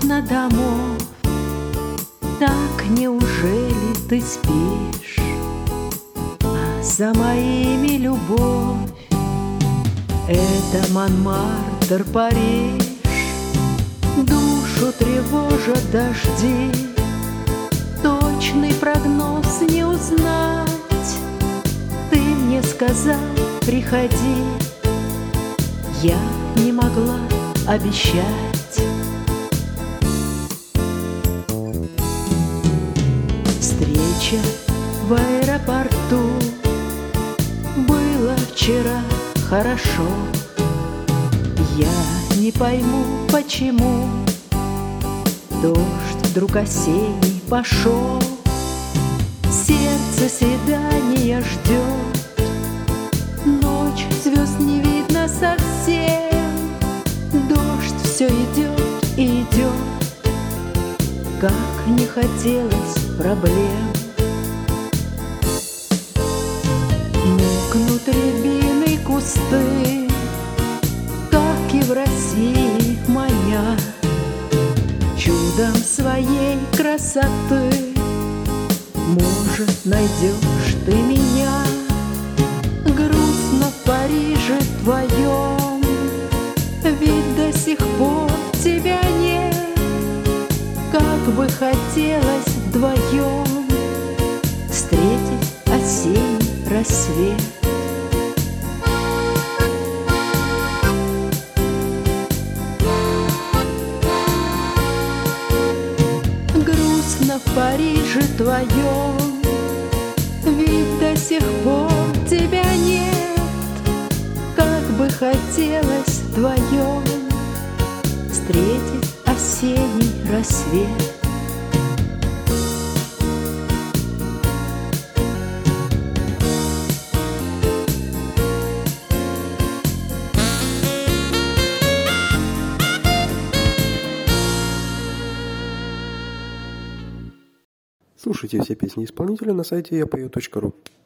окна домов. Так неужели ты спишь, а за моими любовь? Это Монмартр, Париж, душу тревожат дожди. Точный прогноз не узнать. Ты мне сказал, приходи, я не могла обещать. Встреча в аэропорту, было вчера хорошо. Я не пойму, почему дождь вдруг осенний пошел. Сердце свидания ждет, ночь, звезд не видно совсем. Дождь все идет и идет, как не хотелось проблем. Мокнут рябиной кусты, как и в России манят чудом своей красоты. Может, найдешь ты меня, грустно в Париже твоем, ведь до сих пор тебя нет. Как бы хотелось вдвоем встретить осенний рассвет. Грустно в Париже твоем, ведь до сих пор тебя нет. Как бы хотелось вдвоем встретить осенний рассвет. Слушайте все песни исполнителя на сайте yapою.ru.